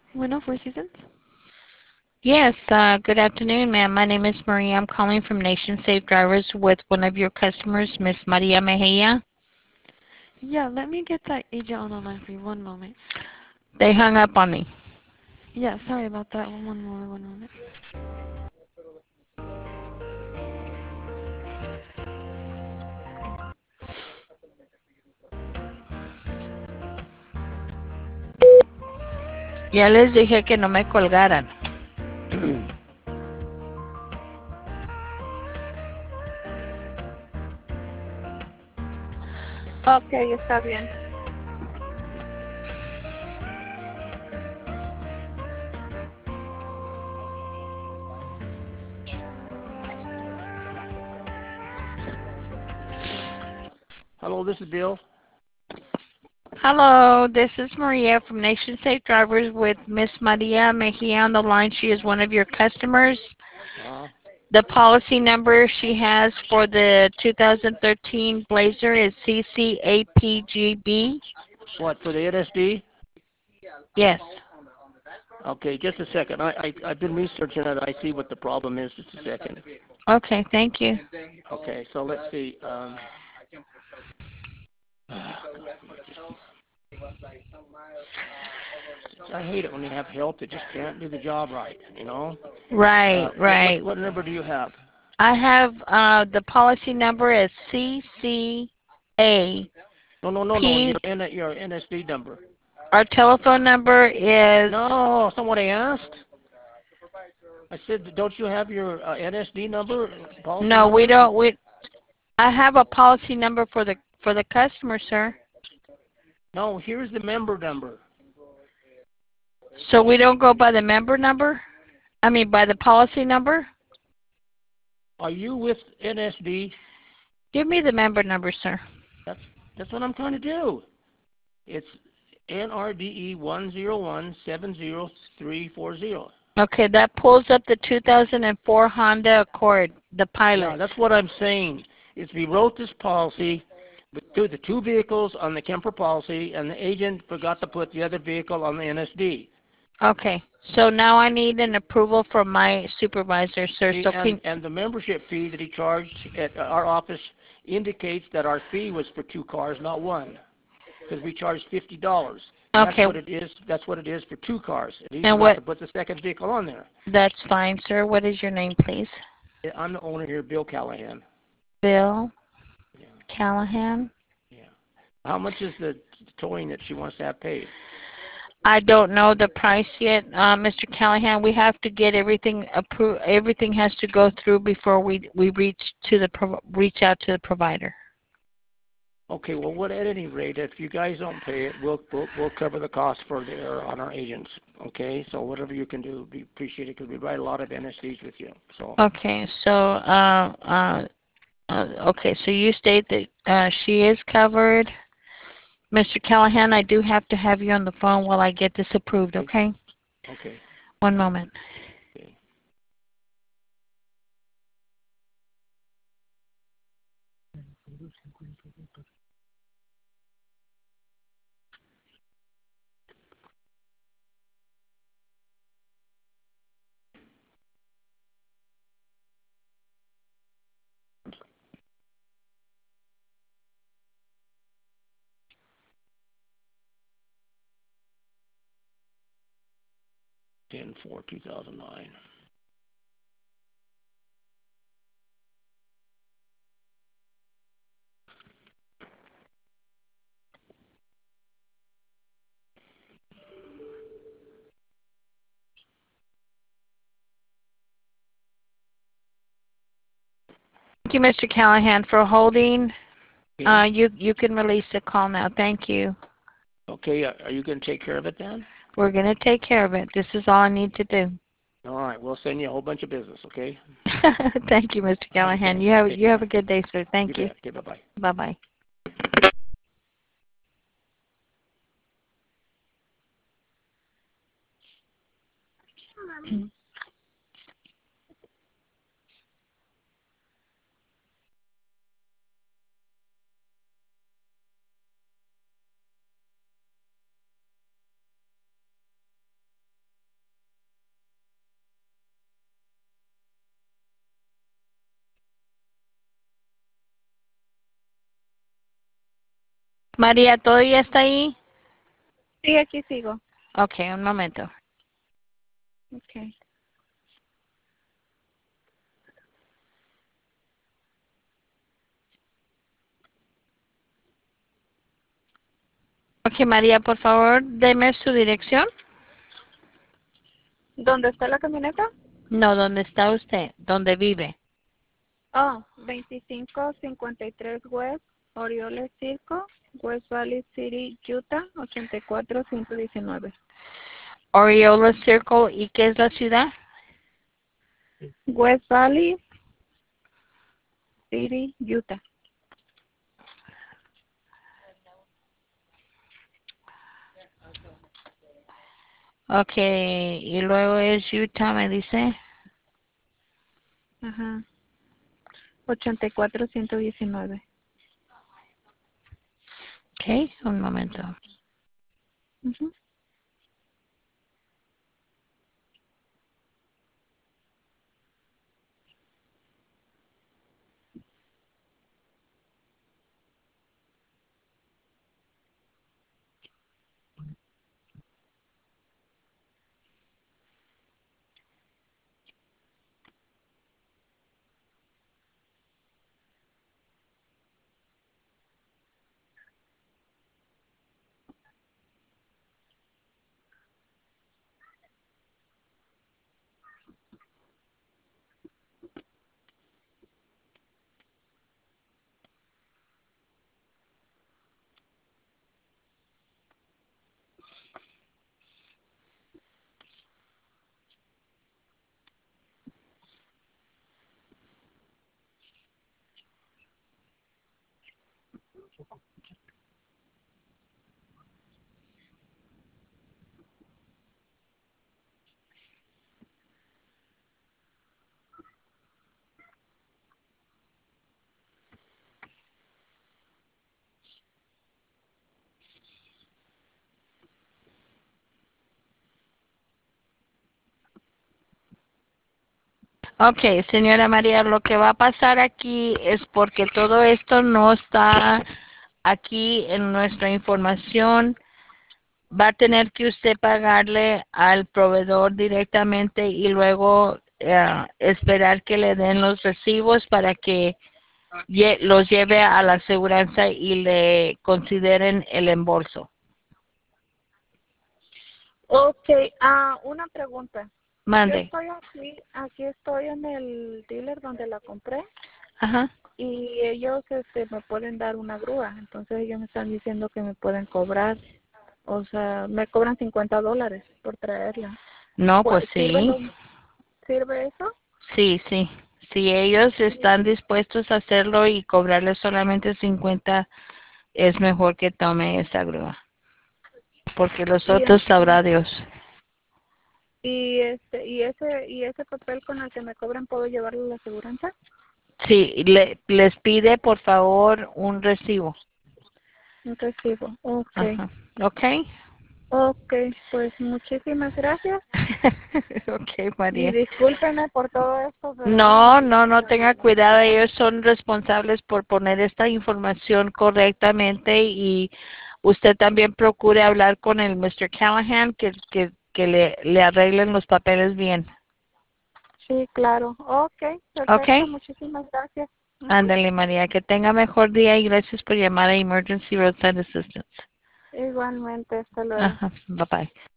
Bueno, Four Seasons. Yes, good afternoon, ma'am. My name is Maria. I'm calling from Nation Safe Drivers with one of your customers, Miss Maria Mejia. Yeah, let me get that agent on the line for you. One moment. They hung up on me. Yeah, sorry about that. One moment, one moment. Ya les dije que no me colgaran. Ok, está bien. Hello, this is Bill. Hello, this is Maria from Nation Safe Drivers with Miss Maria Mejia on the line. She is one of your customers. Uh, The policy number she has for the 2013 Blazer is CCAPGB. what, for the NSD? Yes. Okay, just a second. I've been researching it. I see what the problem is. Just a second. Okay, thank you. Okay, so let's see. I hate it when you have help that just can't do the job right, you know? Right, right. What number do you have? I have the policy number is CCAP. No. Your NSD number. Our telephone number is No, someone asked. I said, don't you have your NSD number, policy no, we number? don't. I have a policy number for the customer, sir. No, here's the member number. So we don't go by the member number. I mean by the policy number. Are you with NSD? Give me the member number, sir. That's what I'm trying to do. It's NRDE 101700340. Okay, that pulls up the 2004 Honda Accord, the Yeah, Pilot. that's what I'm saying. Is we wrote this policy with the two vehicles on the Kemper policy, and the agent forgot to put the other vehicle on the NSD. Okay, so now I need an approval from my supervisor, sir. See, So and the membership fee that he charged at our office indicates that our fee was for two cars, not one, because we charged $50. That's okay, what it is. That's what it is for two cars. And he and forgot what? to put the second vehicle on there. That's fine, sir. What is your name, please? I'm the owner here, Bill Callahan. Bill Yeah, Callahan. yeah. How much is the towing that she wants to have paid? I don't know the price yet, Mr. Callahan. We have to get everything approved. Everything has to go through before we reach out to the provider. Okay, well, what at any rate, if you guys don't pay it, we'll cover the cost for the error on our agents. Okay, so whatever you can do, be appreciated because we write a lot of NSDs with you. So Okay, so okay, so you state that she is covered. Mr. Callahan, I do have to have you on the phone while I get this approved, okay? okay, One moment. okay. 10/4/2009. Thank you, Mr. Callahan, for holding. Okay, You can release the call now. Thank you. okay. Are you going to take care of it then? We're going to take care of it. This is all I need to do. All right, we'll send you a whole bunch of business. Okay. Thank you, Mr. Callahan. Okay. You have a good day, sir. You Thank you. bet. Okay. Bye bye. Bye-bye. María, ¿todavía está ahí? Sí, aquí sigo. Ok, un momento. Okay. Ok, María, por favor, deme su dirección. ¿Dónde está la camioneta? No, ¿dónde está usted? ¿Dónde vive? Oh, 2553 West Orioles Circle, West Valley City, Utah, 84119. Oriola Circle, ¿y qué es la ciudad? West Valley City, Utah. Ok, y luego es Utah, me dice. Ajá. 84119. Ok, un momento. Ujú. Ok, señora María, lo que va a pasar aquí es porque todo esto no está aquí en nuestra información. Va a tener que usted pagarle al proveedor directamente y luego esperar que le den los recibos para que los lleve a la aseguranza y le consideren el embolso. Okay, una pregunta. Yo Mande. estoy aquí estoy en el dealer donde la compré Ajá. y ellos me pueden dar una grúa, entonces ellos me están diciendo que me pueden cobrar, o sea, me cobran $50 por traerla. No, pues ¿Sirve, sí. ¿Sirve eso? Sí, sí. Si ellos están dispuestos a hacerlo y cobrarle solamente 50, es mejor que tome esa grúa. Porque los Y otros sabrá Dios. y ese papel con el que me cobran, ¿puedo llevarlo a la aseguranza? Sí, les pide por favor un recibo. Un recibo. Okay. Ajá. ¿Ok? Okay, pues muchísimas gracias Ok, y María. discúlpenme por todo esto, ¿verdad? No, no, no tenga cuidado. Ellos son responsables por poner esta información correctamente y usted también procure hablar con el Mr. Callahan que le arreglen los papeles bien. Sí, claro. Okay, ¿Ok? perfecto, muchísimas gracias. Ujú. Ándale, María. Que tenga mejor día y gracias por llamar a Emergency Roadside Assistance. Igualmente, hasta luego. Ajá. Bye bye.